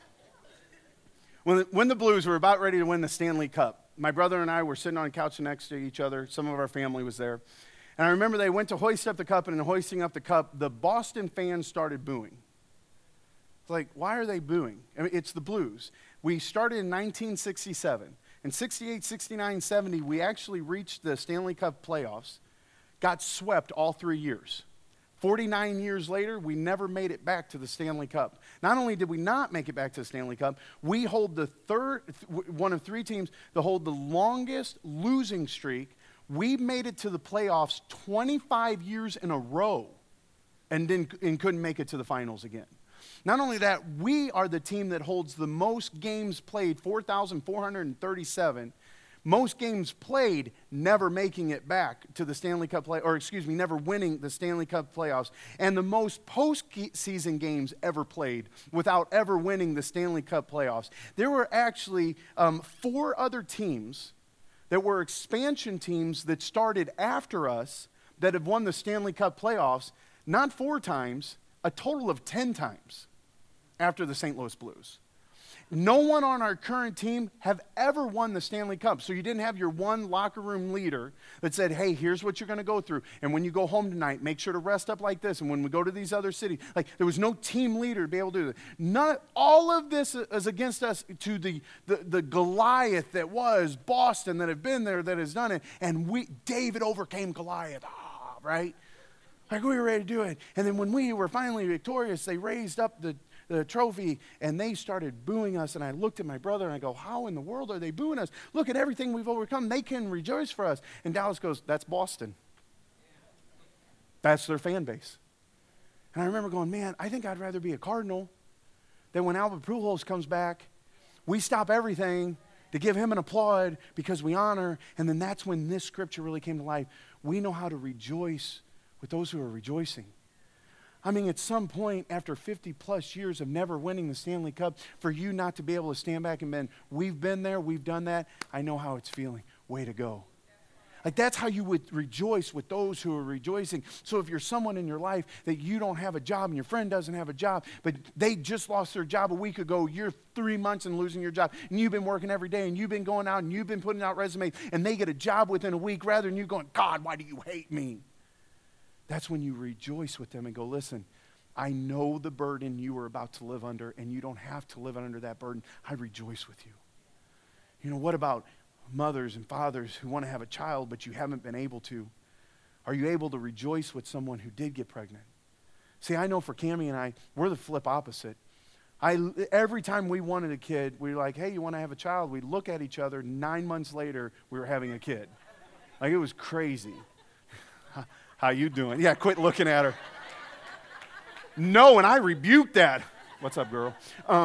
When the Blues were about ready to win the Stanley Cup, my brother and I were sitting on a couch next to each other. Some of our family was there. And I remember they went to hoist up the cup, and in hoisting up the cup, the Boston fans started booing. It's like, why are they booing? I mean, it's the Blues. We started in 1967. In 68, 69, 70, we actually reached the Stanley Cup playoffs, got swept all 3 years. 49 years later, we never made it back to the Stanley Cup. Not only did we not make it back to the Stanley Cup, we hold one of three teams to hold the longest losing streak. We made it to the playoffs 25 years in a row and couldn't make it to the finals again. Not only that, we are the team that holds the most games played, 4,437. Most games played, never making it back to the Stanley Cup never winning the Stanley Cup playoffs, and the most postseason games ever played without ever winning the Stanley Cup playoffs. There were actually 4 other teams that were expansion teams that started after us that have won the Stanley Cup playoffs, not 4 times, a total of 10 times after the St. Louis Blues. No one on our current team have ever won the Stanley Cup. So you didn't have your one locker room leader that said, hey, here's what you're going to go through. And when you go home tonight, make sure to rest up like this. And when we go to these other cities, there was no team leader to be able to do that. All of this is against us to the Goliath that was Boston that have been there, that has done it. And David overcame Goliath, right? Like we were ready to do it. And then when we were finally victorious, they raised up the trophy, and they started booing us, and I looked at my brother, and I go, how in the world are they booing us? Look at everything we've overcome. They can rejoice for us. And Dallas goes, that's Boston. That's their fan base. And I remember going, man, I think I'd rather be a Cardinal than when Albert Pujols comes back, we stop everything to give him an applaud because we honor, and then that's when this scripture really came to life. We know how to rejoice with those who are rejoicing. I mean, at some point, after 50 plus years of never winning the Stanley Cup, for you not to be able to stand back and we've been there, we've done that, I know how it's feeling. Way to go. Like that's how you would rejoice with those who are rejoicing. So if you're someone in your life that you don't have a job and your friend doesn't have a job, but they just lost their job a week ago, you're 3 months in losing your job, and you've been working every day, and you've been going out, and you've been putting out resumes, and they get a job within a week rather than you going, God, why do you hate me? That's when you rejoice with them and go, listen, I know the burden you are about to live under, and you don't have to live under that burden. I rejoice with you. You know, what about mothers and fathers who want to have a child, but you haven't been able to? Are you able to rejoice with someone who did get pregnant? See, I know for Cammie and I, we're the flip opposite. Every time we wanted a kid, we were like, hey, you want to have a child? We'd look at each other. 9 months later, we were having a kid. Like, it was crazy. How you doing? Yeah, quit looking at her. No, and I rebuked that. What's up, girl?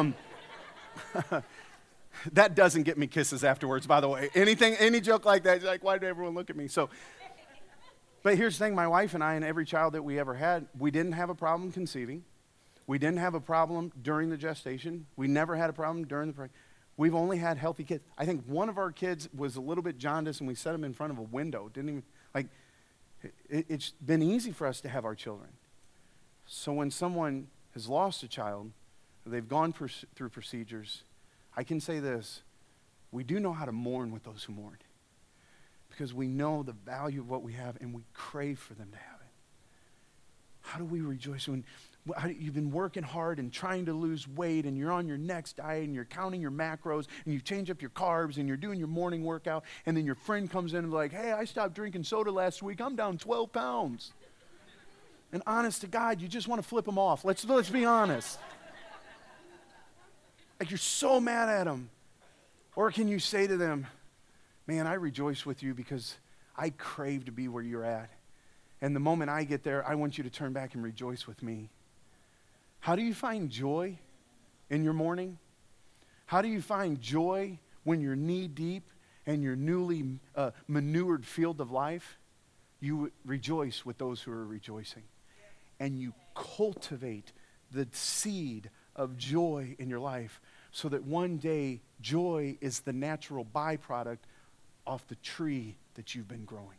That doesn't get me kisses afterwards, by the way. Any joke like that, you're like, why did everyone look at me? But here's the thing, my wife and I, and every child that we ever had, we didn't have a problem conceiving. We didn't have a problem during the gestation. We never had a problem during the pregnancy. We've only had healthy kids. I think one of our kids was a little bit jaundiced, and we set him in front of a window. It's been easy for us to have our children. So when someone has lost a child, they've gone through procedures, I can say this, we do know how to mourn with those who mourn, because we know the value of what we have, and we crave for them to have it. How do we rejoice when you've been working hard and trying to lose weight, and you're on your next diet, and you're counting your macros, and you change up your carbs, and you're doing your morning workout, and then your friend comes in and like, hey, I stopped drinking soda last week. I'm down 12 pounds. And honest to God, you just want to flip them off. Let's be honest. Like, you're so mad at them. Or can you say to them, man, I rejoice with you because I crave to be where you're at. And the moment I get there, I want you to turn back and rejoice with me. How do you find joy in your morning? How do you find joy when you're knee deep in your newly manured field of life? You rejoice with those who are rejoicing. And you cultivate the seed of joy in your life so that one day joy is the natural byproduct off the tree that you've been growing.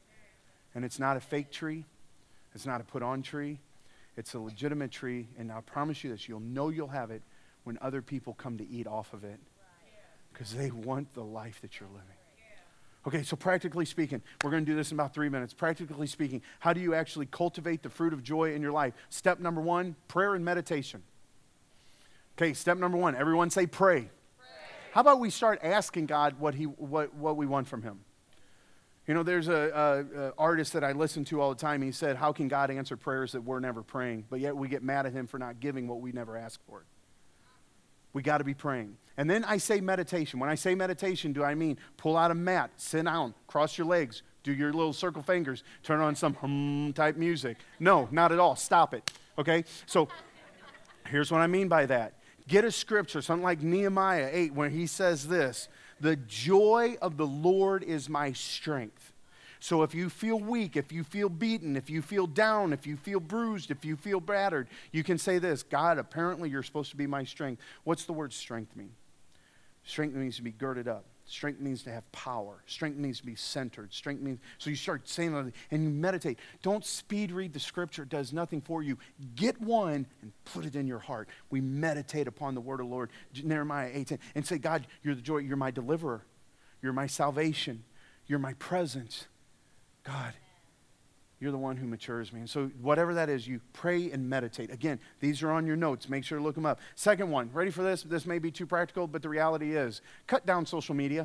And it's not a fake tree. It's not a put-on tree. It's a legitimate tree, and I promise you this, you'll know you'll have it when other people come to eat off of it because they want the life that you're living. Okay, so practically speaking, we're going to do this in about 3 minutes. Practically speaking, how do you actually cultivate the fruit of joy in your life? Step number 1, prayer and meditation. Okay, step number 1, everyone say pray. How about we start asking God what we want from him? You know, there's a artist that I listen to all the time. He said, how can God answer prayers that we're never praying, but yet we get mad at him for not giving what we never asked for? We got to be praying. And then I say meditation. When I say meditation, do I mean pull out a mat, sit down, cross your legs, do your little circle fingers, turn on some hum type music? No, not at all. Stop it. Okay? So here's what I mean by that. Get a scripture, something like Nehemiah 8, where he says this, the joy of the Lord is my strength. So if you feel weak, if you feel beaten, if you feel down, if you feel bruised, if you feel battered, you can say this, God, apparently you're supposed to be my strength. What's the word strength mean? Strength means to be girded up. Strength means to have power. Strength means to be centered. Strength means, so you start saying that and you meditate. Don't speed read the scripture. It does nothing for you. Get one and put it in your heart. We meditate upon the word of the Lord, Nehemiah 8:10, and say, God, you're the joy. You're my deliverer. You're my salvation. You're my presence. God, you're the one who matures me. And so whatever that is, you pray and meditate. Again, these are on your notes. Make sure to look them up. Second one, ready for this? This may be too practical, but the reality is, cut down social media.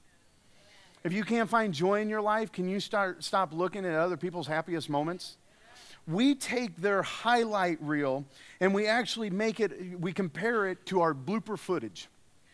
If you can't find joy in your life, can you stop looking at other people's happiest moments? We take their highlight reel and we actually we compare it to our blooper footage.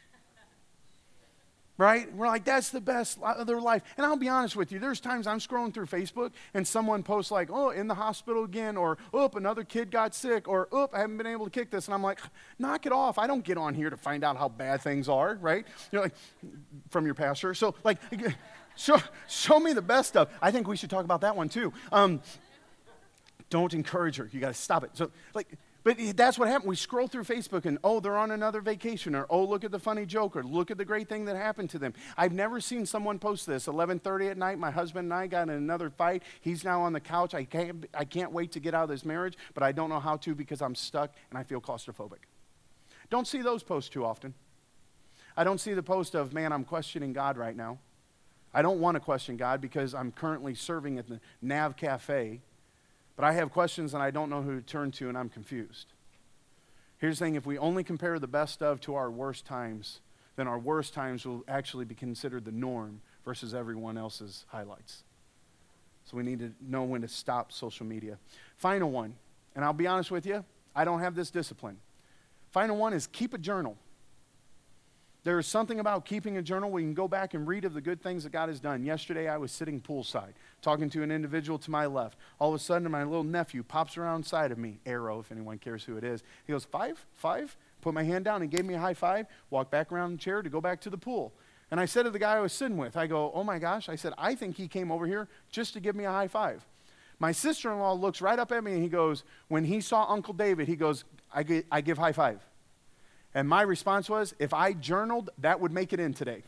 Right? We're like, that's the best of their life. And I'll be honest with you, there's times I'm scrolling through Facebook and someone posts like, oh, in the hospital again, or, another kid got sick, or, I haven't been able to kick this. And I'm like, knock it off. I don't get on here to find out how bad things are, right? You're like, from your pastor. So, like, show me the best stuff. I think we should talk about that one too. Don't encourage her. You got to stop it. So, like, But that's what happened. We scroll through Facebook and, oh, they're on another vacation, or, oh, look at the funny joke, or look at the great thing that happened to them. I've never seen someone post this. 11:30 at night, my husband and I got in another fight. He's now on the couch. I can't wait to get out of this marriage, but I don't know how to because I'm stuck and I feel claustrophobic. Don't see those posts too often. I don't see the post of, man, I'm questioning God right now. I don't want to question God because I'm currently serving at the Nav Cafe. But I have questions and I don't know who to turn to and I'm confused. Here's the thing, if we only compare the best of to our worst times, then our worst times will actually be considered the norm versus everyone else's highlights. So we need to know when to stop social media. Final one, and I'll be honest with you, I don't have this discipline. Final one is keep a journal. There is something about keeping a journal where you can go back and read of the good things that God has done. Yesterday, I was sitting poolside, talking to an individual to my left. All of a sudden, my little nephew pops around side of me. Arrow, if anyone cares who it is. He goes, five? Put my hand down and gave me a high five, walked back around the chair to go back to the pool. And I said to the guy I was sitting with, I go, oh my gosh. I said, I think he came over here just to give me a high five. My sister-in-law looks right up at me and he goes, when he saw Uncle David, he goes, I give high five. And my response was, if I journaled, that would make it in today.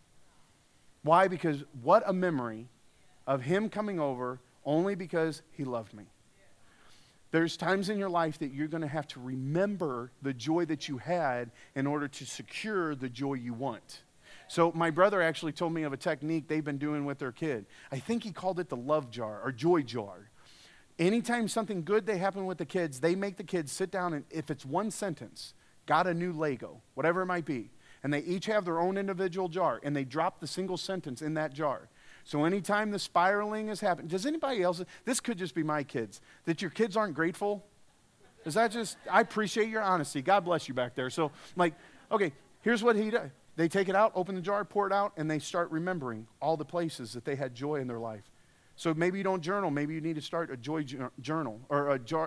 Why? Because what a memory of him coming over only because he loved me. There's times in your life that you're going to have to remember the joy that you had in order to secure the joy you want. So my brother actually told me of a technique they've been doing with their kid. I think he called it the love jar or joy jar. Anytime something good they happen with the kids, they make the kids sit down and if it's one sentence, got a new Lego, whatever it might be. And they each have their own individual jar, and they drop the single sentence in that jar. So anytime the spiraling has happened, does anybody else, this could just be my kids, that your kids aren't grateful? Is that just, I appreciate your honesty. God bless you back there. So, like, okay, here's what he does. They take it out, open the jar, pour it out, and they start remembering all the places that they had joy in their life. So maybe you don't journal. Maybe you need to start a joy journal, or a joy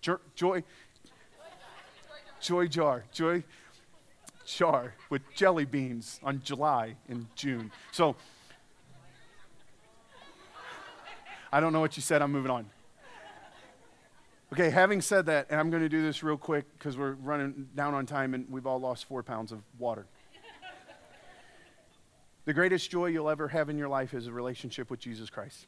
jar with jelly beans on July and June. So, I don't know what you said. I'm moving on. Okay, having said that, and I'm going to do this real quick because we're running down on time and we've all lost 4 pounds of water. The greatest joy you'll ever have in your life is a relationship with Jesus Christ.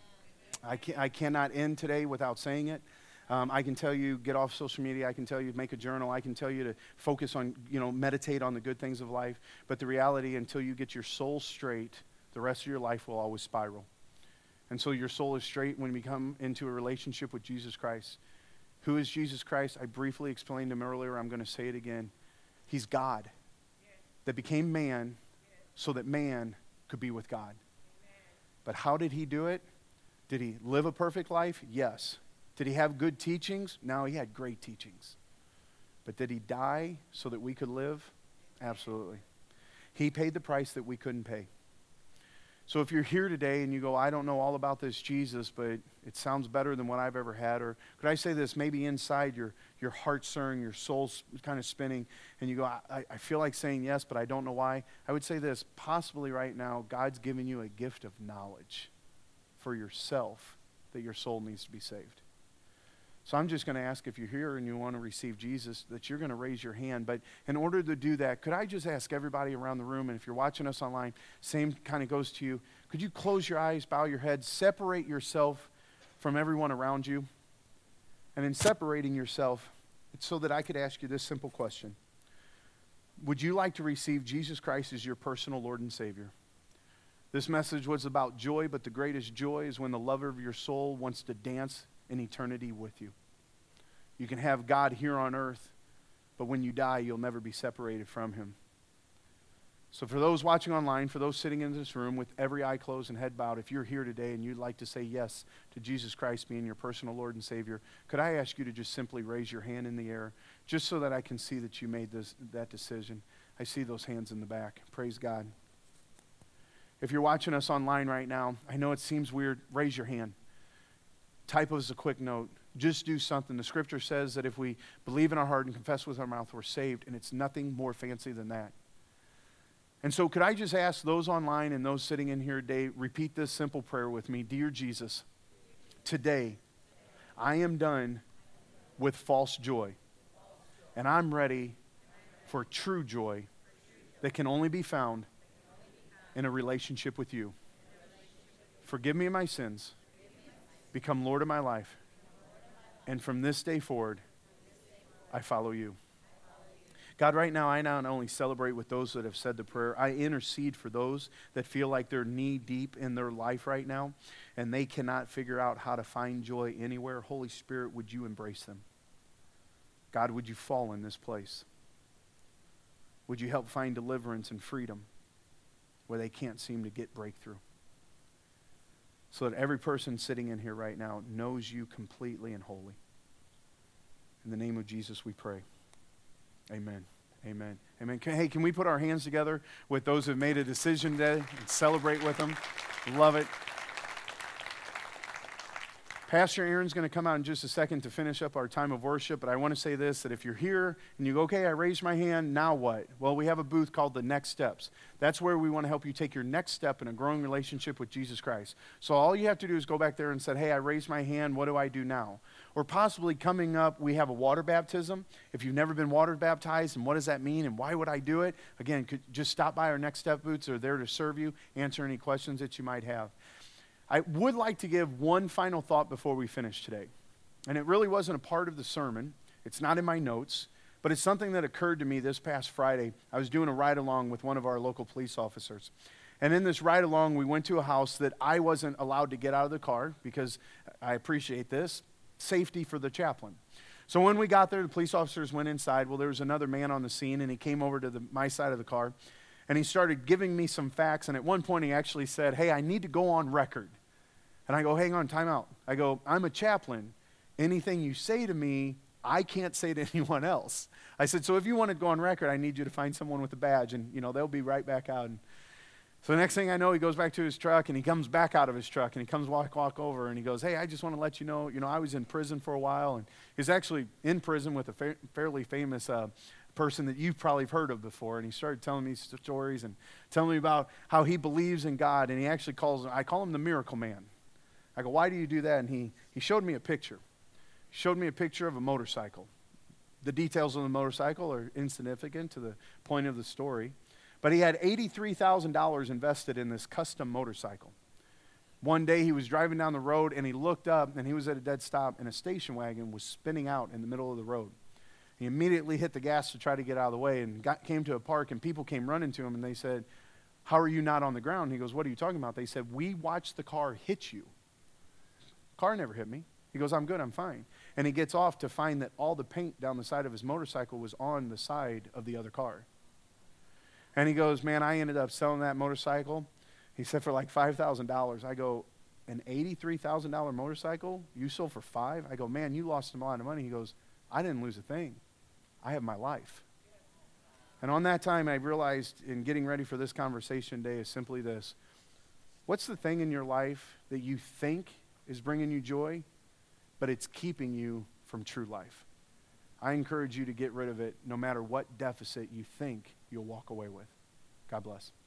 I cannot end today without saying it. I can tell you, get off social media. I can tell you, make a journal. I can tell you to focus on, meditate on the good things of life. But the reality, until you get your soul straight, the rest of your life will always spiral. And so your soul is straight when you come into a relationship with Jesus Christ. Who is Jesus Christ? I briefly explained him earlier. I'm going to say it again. He's God that became man so that man could be with God. But how did he do it? Did he live a perfect life? Yes. Did he have good teachings? No, he had great teachings. But did he die so that we could live? Absolutely. He paid the price that we couldn't pay. So if you're here today and you go, I don't know all about this Jesus, but it sounds better than what I've ever had, or could I say this, maybe inside your heart's stirring, your soul's kind of spinning, and you go, I feel like saying yes, but I don't know why. I would say this, possibly right now, God's giving you a gift of knowledge for yourself that your soul needs to be saved. So I'm just going to ask if you're here and you want to receive Jesus, that you're going to raise your hand. But in order to do that, could I just ask everybody around the room, and if you're watching us online, same kind of goes to you. Could you close your eyes, bow your head, separate yourself from everyone around you? And in separating yourself, it's so that I could ask you this simple question. Would you like to receive Jesus Christ as your personal Lord and Savior? This message was about joy, but the greatest joy is when the lover of your soul wants to dance in eternity with you. You can have God here on earth, but when you die, you'll never be separated from him. So for those watching online, for those sitting in this room with every eye closed and head bowed, if you're here today and you'd like to say yes to Jesus Christ being your personal Lord and Savior, could I ask you to just simply raise your hand in the air, just so that I can see that you made that decision. I see those hands in the back. Praise God. If you're watching us online right now, I know it seems weird, raise your hand. Type us a quick note. Just do something. The scripture says that if we believe in our heart and confess with our mouth, we're saved, and it's nothing more fancy than that. And so could I just ask those online and those sitting in here today, repeat this simple prayer with me. Dear Jesus, today I am done with false joy. And I'm ready for true joy that can only be found in a relationship with you. Forgive me of my sins. Become Lord of my life. And from this day forward, I follow you. God, right now, I not only celebrate with those that have said the prayer, I intercede for those that feel like they're knee deep in their life right now and they cannot figure out how to find joy anywhere. Holy Spirit, would you embrace them? God, would you fall in this place? Would you help find deliverance and freedom where they can't seem to get breakthrough? So that every person sitting in here right now knows you completely and wholly. In the name of Jesus we pray. Amen. Amen. Amen. Hey, can we put our hands together with those who have made a decision today and celebrate with them? Love it. Pastor Aaron's going to come out in just a second to finish up our time of worship, but I want to say this, that if you're here and you go, okay, I raised my hand, now what? Well, we have a booth called The Next Steps. That's where we want to help you take your next step in a growing relationship with Jesus Christ. So all you have to do is go back there and say, hey, I raised my hand, what do I do now? Or possibly coming up, we have a water baptism. If you've never been water baptized, and what does that mean, and why would I do it? Again, just stop by our Next Step booths. They're there to serve you, answer any questions that you might have. I would like to give one final thought before we finish today. And it really wasn't a part of the sermon. It's not in my notes, but it's something that occurred to me this past Friday. I was doing a ride-along with one of our local police officers. And in this ride-along, we went to a house that I wasn't allowed to get out of the car because I appreciate this, safety for the chaplain. So when we got there, the police officers went inside. Well, there was another man on the scene, and he came over to my side of the car, and he started giving me some facts. And at one point, he actually said, hey, I need to go on record. And I go, hang on, time out. I go, I'm a chaplain. Anything you say to me, I can't say to anyone else. I said, so if you want to go on record, I need you to find someone with a badge, and they'll be right back out. And so the next thing I know, he goes back to his truck, and he comes back out of his truck, and he comes walk over, and he goes, hey, I just want to let you know, I was in prison for a while, and he's actually in prison with a fairly famous person that you've probably heard of before. And he started telling me stories and telling me about how he believes in God, and he actually I call him the miracle man. I go, why do you do that? And he showed me a picture. He showed me a picture of a motorcycle. The details of the motorcycle are insignificant to the point of the story. But he had $83,000 invested in this custom motorcycle. One day he was driving down the road and he looked up and he was at a dead stop and a station wagon was spinning out in the middle of the road. He immediately hit the gas to try to get out of the way and came to a park, and people came running to him and they said, how are you not on the ground? He goes, what are you talking about? They said, we watched the car hit you. Car never hit me. He goes, I'm good, I'm fine. And he gets off to find that all the paint down the side of his motorcycle was on the side of the other car. And he goes, man, I ended up selling that motorcycle. He said for like $5,000. I go, an $83,000 motorcycle you sold for $5,000? I go, man, you lost a lot of money. He goes, I didn't lose a thing. I have my life. And on that time, I realized in getting ready for this conversation today is simply this. What's the thing in your life that you think is bringing you joy, but it's keeping you from true life? I encourage you to get rid of it no matter what deficit you think you'll walk away with. God bless.